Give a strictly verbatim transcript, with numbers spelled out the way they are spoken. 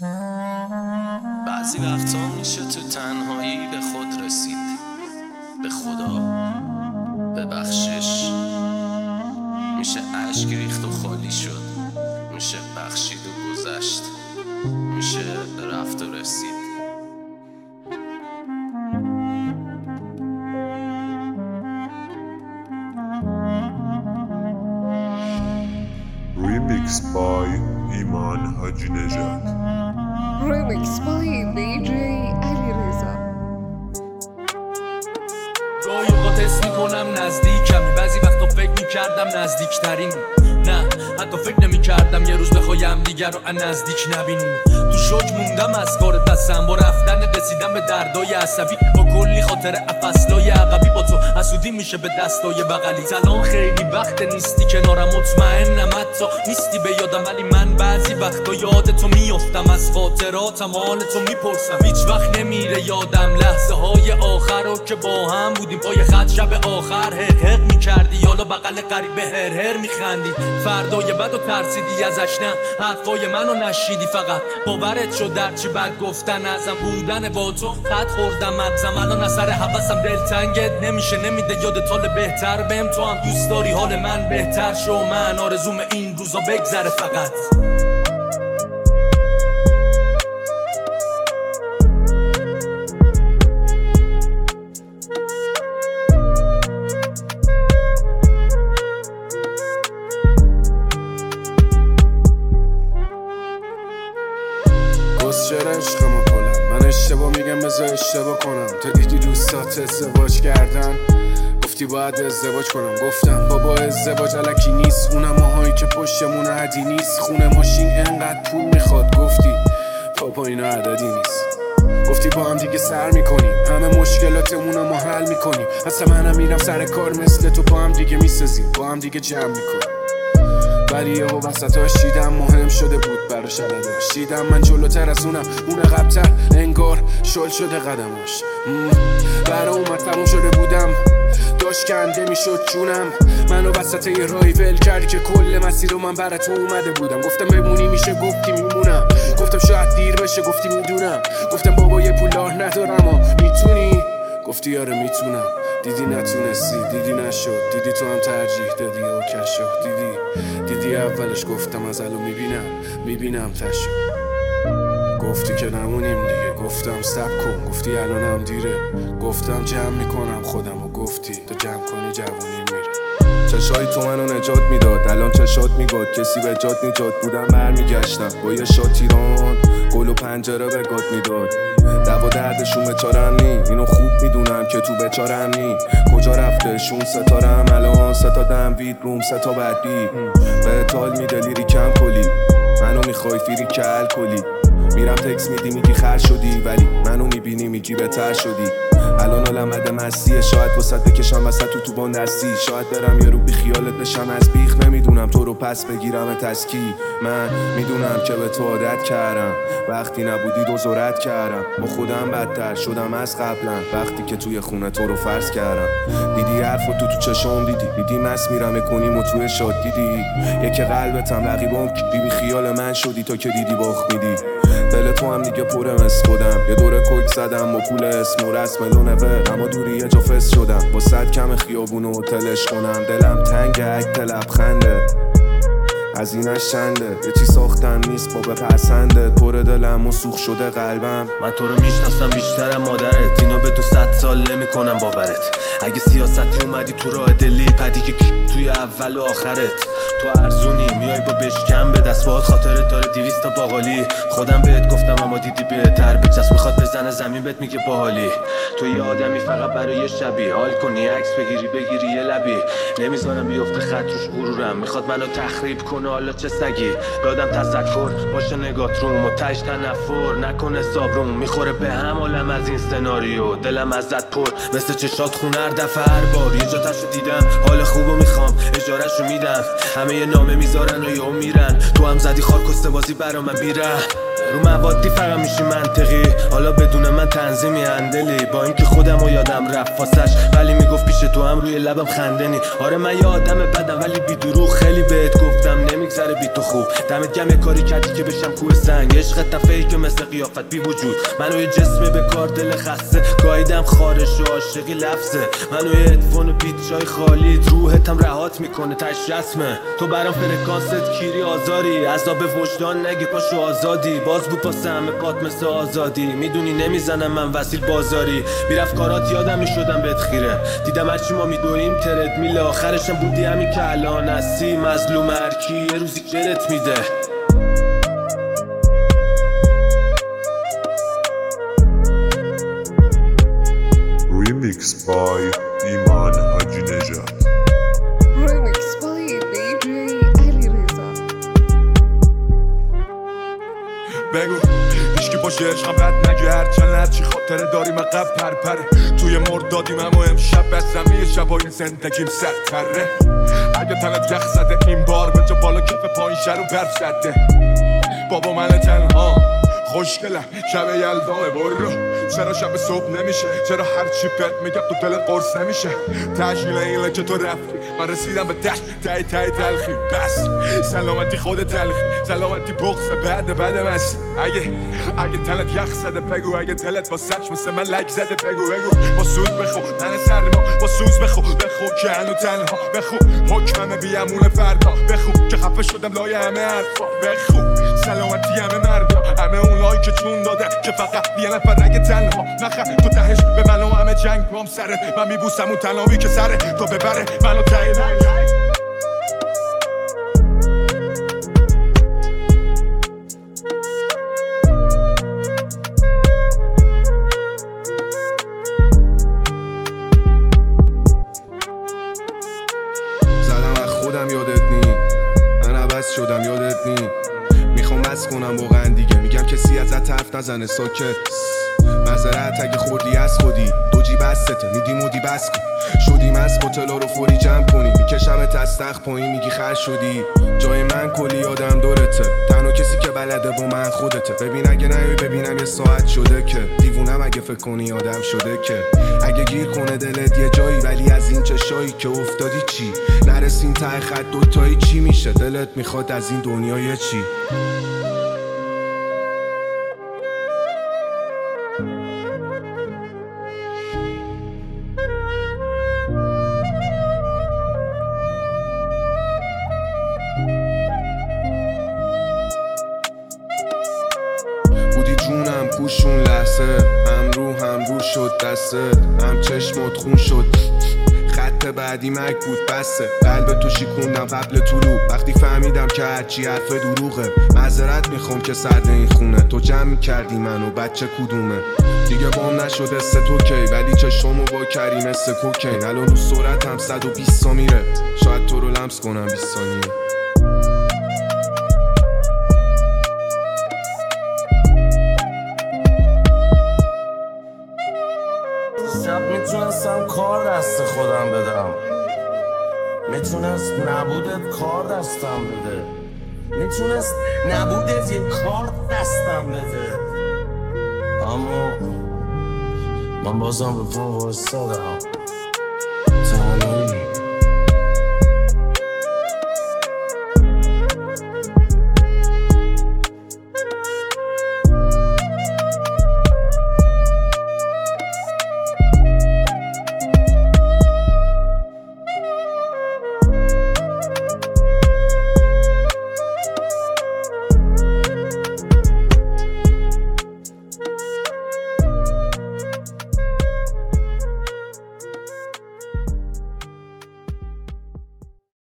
بعضی وقتا میشه تو تنهایی به خود رسید، به خدا، به بخشش. میشه عشق ریخت و خالی شد، میشه بخشید و گذشت، میشه رفت و رسید. Remix by ایمان حاجی نژاد. Remix by دی جی علیرضا. گاهی اوقات حس میکنم نزدیکم، بعضی وقتا فکر میکردم نزدیکترین، نه حتی فکر نمیکردم یه روز بخوایم دیگر رو از نزدیک نبینیم. تو شوک موندم از کار دستم، با رفتن رسیدم به دردای عصبی، با کلی خاطر افصلای عقبی. با تو حسودی میشه به دستای بغلی. سلام خیلی وقت نیستی کنارم، مطمئنم حتی نیستی به یادم، ولی من بعضی وقتا یاد تو میافتم، از خاطراتم حال تو میپرسم. هیچ وقت نمیره یادم لحظه های آخر رو که با هم بودیم پای خط شب آخر. هق هق میکردی یالا بغل قریب هر هر میخندی، فردای بد و ترسیدی ازش، نه حرفای منو نشیدی، فقط باورت شد در چی بد گفتن ازم بودن با تو. خط خوردم مغزم الان اثر حواسم، دلتنگت نمیشه نمیده یادت حال بهتر بهم. تو هم دوست داری حال من بهتر شو، من آرزوم این روزا بگذره فقط. چرا عشقمو کنم من اشتباه میگم بذار اشتباه کنم. تا دیدی دوستات ازدواج کردن گفتی باید ازدواج کنم، گفتم بابا ازدواج الکی نیست، اونم ماهایی که پشتمون عدی نیست، خونه ماشین انقدر پول میخواد، گفتی بابا اینا عددی نیست. گفتی با هم دیگه سر میکنیم همه مشکلاتمونو ما حل میکنیم، اصلا منم میرم سر کار مثل تو با هم دیگه میسازیم، با هم دیگه جمع میکنیم. ولی یه با وسطاش دیدم مهم شده بود براش علداش، دیدم من جلوتر از اونم اون قبلتر، انگار شل شده قدماش. برا اومد تموم شده بودم، داشت کنده میشد جونم، منو وسط یه رای ول کردی که کل مسیر رو من برا تو اومده بودم. گفتم بمونی میشه گفتی میمونم، گفتم شاید دیر بشه گفتی میدونم، گفتم بابا یه پولار ندارم و میتونی، گفتی آره میتونم. دیدی نتونستی، دیدی نشد، دیدی تو هم ترجیح دادی و کشو، دیدی دیدی اولش گفتم از الان میبینم میبینم تشو. گفتی که نمونیم دیگه، گفتم سب کن، گفتی الانم دیره، گفتم جمع میکنم خودم و گفتی تو جمع کنی جوونی میره. چشای تو منو نجات میداد، الان چشات میگاد کسی به جات نجات بودم برمیگشتم با یه شات تیران گل و پنجره به گات میداد. دوا دردشون بچارم نی، اینو خوب میدونم که تو بچارم نی. کجا رفته شون ستارم الان، ستا دنوید روم ستا بدبی به تال میده لیری کم کلی، منو میخوای فیری که الکلی. میرم تکس میدی میگی خر شدی، ولی منو میبینی میگی بهتر شدی. الان علمده مستیه، شاید وسط بکشم وسط تو تو باندستی، شاید برم یه رو بی خیالت بشم از بیخ. نمیدونم تو رو پس بگیرم تسکی، من میدونم که به تو عادت کردم، وقتی نبودی دوزارت کردم، با خودم بدتر شدم از قبلا وقتی که توی خونه تو رو فرض کردم. دیدی حرف تو تو چشام دیدی، دیدی مس میرم کنیم و توی شاد دیدی، یکی قلبتم رقیبم کی بی خیال من شدی تا که دیدی باخت میدی. دل تو هم دیگه پرم از خودم، یه دوره کوک زدم با پول اسم و رسم لونوه، اما دوری یه جا فس شدم با صد کم خیابون و هتلش کنم. دلم تنگ اکت لبخنده از اینش چنده، یه چی ساختم نیست با بپسنده، پر دلم و سوخ شده قلبم. من تو رو میشناسم بیشترم مادرت، اینو به تو صد سال نمیکنم باورت. اگه سیاستی اومدی تو راه دلی پدی که توی اول و آخرت، تو ارزونی میای با بشکم به دست باهات خاطرت داره دیویست تا باقالی. خودم بهت گفتم اما دیدی بهتر بچست میخواد بزنه زمین بهت میگه باحالی. تو یه آدمی فقط برای شبی حال کنی عکس بگیری بگیری یه لبی، نمیذارم بیفته خط روش غرورم، میخواد منو تخریب کنه حالا چه سگی. دادم تذکر باشه نگات روم و تش تنفر نکنه صابروم، میخوره به هم عالم از این سناریو، دلم ازت پر مثل چشات خون هر دفعه هر بار یه جا تشو دیدم حال خوبو میخوام اجارهشو میدم، همه یه نامه میذارن و یهو میرن. تو هم زدی خاک کسته بازی برا من بیره، رو موادی فقط میشی منطقی، حالا بدون من تنظیمی اندلی. با اینکه خودم و یادم رفت واسش، ولی میگفت پیش تو هم روی لبم خندنی. آره من یه آدم بدم ولی بی دروغ، خیلی بهت گفتم نمیگذره بی تو خوب. دمت گرم یه کاری کردی که بشم کوه سنگ، عشق تفهی که مثل قیافت بی وجود. منو یه جسم به کار دل خسته، گاییدم خارش و عاشقی لفظه. منو یه ادفون و پیتشای خالی، روحتم رهات میکنه تش رسمه. تو برام فرکانست کیری آزاری، عذاب وجدان نگی پاشو آزادی. باز بود پاس همه قات مثل آزادی، میدونی نمیزنم من وسیل بازاری. میرفت کارات یادم میشدم بهت خیره، دیدم هرچی ما میدویم ترد میله. آخرشم بودی همین که الان هستی، مظلوم هرکی یه روزی جرت میده. Remix by ایمان حاجی نژاد. Remix by دی جی علیرضا. بگو هیچکی باشه عشقم بد نگه، هرچند هرچی خاطره داریم عقب پرپره. توی مردادیم اما امشب بزمی شبای زندگیم سرتره. اگه تنت یخ زده این بار به جا بالا کف پایین شر و برف زده. بابا من تنها خوشگلم شب یلدامه برو. چرا شب صبح نمیشه، چرا هرچی پت میگم تو دلت قرص نمیشه. تشکیل اینه که تو رفتی من رسیدم به تش تای تای تلخی. بس سلامتی خود تلخی، سلامتی بغض بعد بعد مست. اگه اگه تلت یخ زده بگو، اگه تلت با سچ مثل من لک زده بگو. بگو با سوز بخو من سرما، با سوز بخو بخو که هنو تنها. بخو حکمم بیامون فردا، بخو که خفه شدم لای همه حرفا. بخو سلامتی همه مردا، همه اونایی که چون داده که فقط یه نفر اگه تنها نخه. تو تهش به من و همه جنگ بام سره، من میبوسم اون تنهایی که سره تو ببره منو تایید. زدم از خودم یادت نی، من عوض شدم یادت نی. میخوام بس کنم واقعا دیگه، میگم کسی ازت حرف نزنه ساکت. معذرت اگه خوردی از خودی، دو جیب بسته میدی مودی بس کن. شدیم از بوتلا رو فوری جمع کنی، میکشمت از تخت پایین میگی خر شدی. جای من کلی آدم دورته، تنها کسی که بلده با من خودته. ببین اگه نیای ببینم یه ساعت شده که دیوونم اگه فکر کنی آدم شده که. اگه گیر کنه دلت یه جایی، ولی از این چشایی که افتادی چی؟ نرسیم ته خط دوتایی چی میشه؟ دلت میخواد از این دنیای چی؟ بودی جونم پوشون لحظه، هم رو هم رو شد دستت، هم چشمات خون شد. خط بعدی مک بود بسته، قلب تو شیکوندم قبل طلوع. وقتی فهمیدم که هرچی حرف دروغه، معذرت میخوام که سرد این خونه. تو جمع کردی منو بچه کدومه؟ دیگه بام نشده ست اوکی، ولی چشمو با کری مثل کوکین. الان رو سرعت هم صد و بیست تا میره، شاید تو رو لمس کنم بیست ثانیه. شب میتونستم کار دست خودم بدم، میتونست نبودت کار دستم بده، میتونست نبودت یه کار دستم بده. اما من بازم به پا وایستادم.